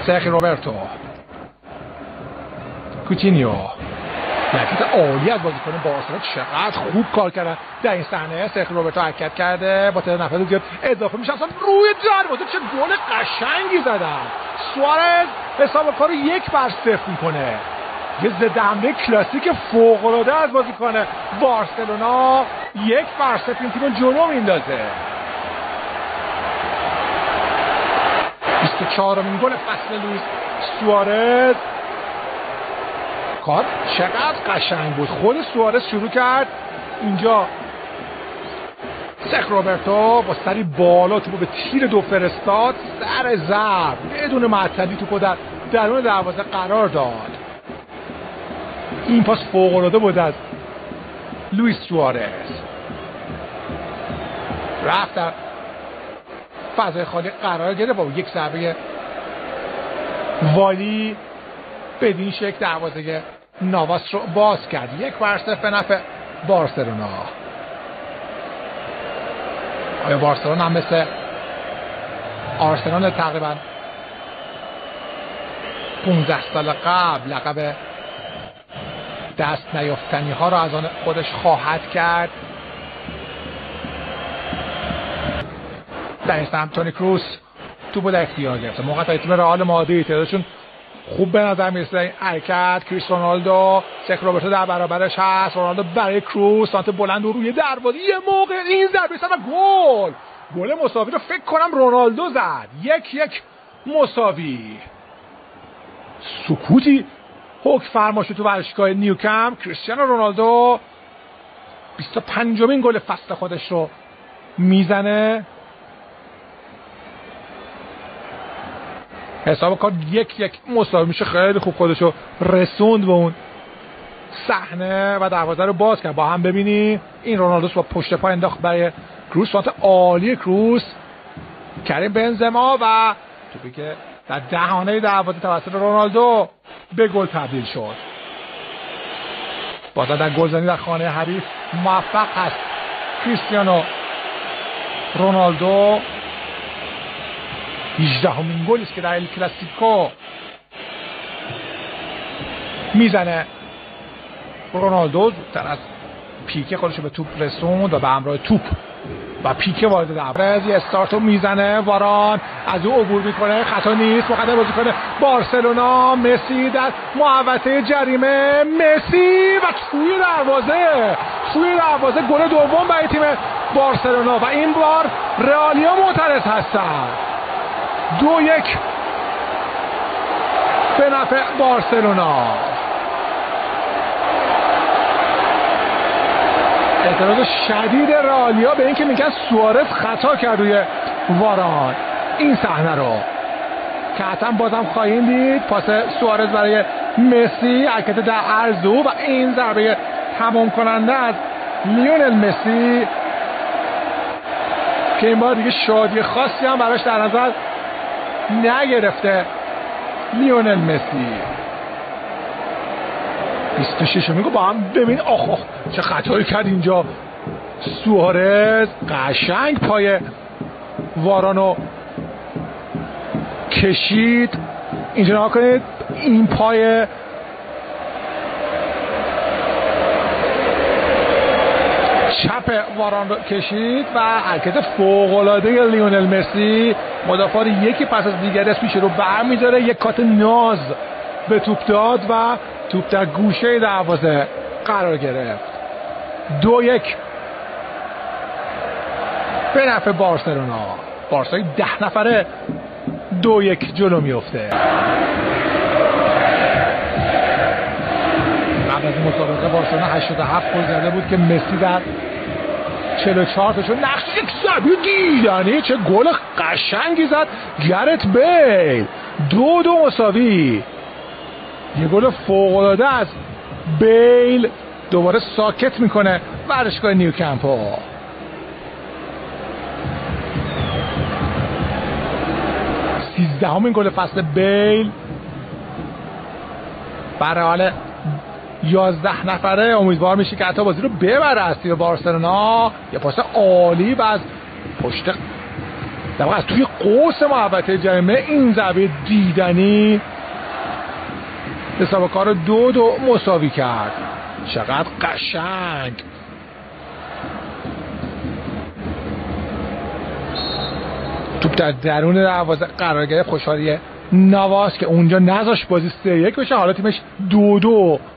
سرخی روبرتو، کوتینیو، حرکت عالی از بازیکن بارسلونا، چقدر خوب کار کردن در این صحنه. سرخی روبرتو حرکت کرده با تعداد نفر زیاد اضافه میشه، اصلا روی دروازه چه گل قشنگی زدن. سوارز حساب کارو 1-0 میکنه. یه ضد حمله کلاسیک فوق‌العاده از بازیکن بارسلونا، 1-0 این تیم جلو میندازه. 24مین گل فصل لوئیس سوارز. کار چقدر قشنگ بود. خود سوارز شروع کرد اینجا، سرخ روبرتو با سری بالا توپو به تیر دو فرستاد، سر ضرب بدون معطلی توپو در درون دروازه قرار داد. این پاس فوق‌العاده بود از لوئیس سوارز. رفت در فضای خالی قرار گرفت با یک ضربه والی بدین شکل دروازه نواس رو باز کرد. 1-0 به نفع بارسلونا. آیا بارسلونا هم مثل آرسنال تقریبا 15 سال قبل لقب دست نیافتنی ها رو از آن خودش خواهد کرد؟ در این سمت تونی کروس توپو در اختیار گرفته. موقع تیم رئال مادرید تعدادشون خوب به نظر میرسه. این حرکت کریس رونالدو، سرخ روبرتو در برابرش هست. رونالدو برای کروس، سانت بلند و روی دروازه. یه موقع این ضربه و گل مساوی رو فکر کنم رونالدو زد. 1-1 مساوی. سکوتی حکم فرما شد تو ورزشگاه نیوکمپ. کریستیانو رونالدو 25مین گل فصل خودش رو میزنه. حساب کار 1-1 مساوی میشه. خیلی خوب خودشو رسوند به اون صحنه و دروازه رو باز کرد. با هم ببینی این رونالدو با پشت پا انداخت برای کروس. فانت عالی کروس، کریم بنزما و توپی که در دهانه دروازه توسط رونالدو به گل تبدیل شد. بازم در گلزنی در خانه حریف موفق هست کریستیانو رونالدو. 18مین گلی است که در ال کلاسیکو میزنه. رونالدو زودتر از پیکه خودش به توپ رسوند و به همراه توپ و پیکه وارد دروازه یه استارتو میزنه. واران از او عبور میکنه، خطا نیست. مقدم بازیکن بارسلونا مسی در محوطه جریمه. مسی و توی دروازه گل دوم برای تیم بارسلونا و این بار رئالیا معترض هستن. 2-1 به نفع بارسلونا. اعتراض شدید رئالیا به اینکه میگن سوارز خطا کرد روی واران. این صحنه رو که حتما بازم خواهیم دید. پاس سوارز برای مسی، حرکت در عرض و این ضربه تمام کننده از لیونل مسی که این بار دیگه شادی خاصی هم براش در نظر نگرفته لیونل مسی. 26 میگو با هم ببین. آخ چه خطایی کرد اینجا سوارز. قشنگ پای وارانو کشید. اینجا نگاه کنید، این پای چپ واران رو کشید و حرکت فوق‌العاده لیونل مسی. مدافع یکی پس از دیگری از پیش رو برمی‌داره. یک کات ناز به توپ داد و توپ در گوشه دروازه قرار گرفت. 2-1 به نفع بارسلونا. بارسای 10 نفره 2-1 جلو میفته. قبل از این مسابقه بارسلونا 87 گل زده بود که مسی در 44 تا شد. نقش یک ضربه دیدنی، چه گل قشنگی زد گرت بیل. 2-2 مساوی. یه گل فوق‌العاده از بیل. دوباره ساکت میکنه ورزشگاه نیوکمپو. 13مین گل فصل بیل برای حال 11 نفره. امیدوار میشه که حتی بازی رو ببره از تیم بارسلونا. یه پاس عالی و از پشت در واقع از توی قوس محوطه جریمه این ضربه دیدنی حساب کار 2-2 مساوی کرد. چقدر قشنگ. توپ در درون دروازه قرار گرفت. خوشحالی نواز که اونجا نذاش بازی 3-1 بشه. حالا تیمش 2-2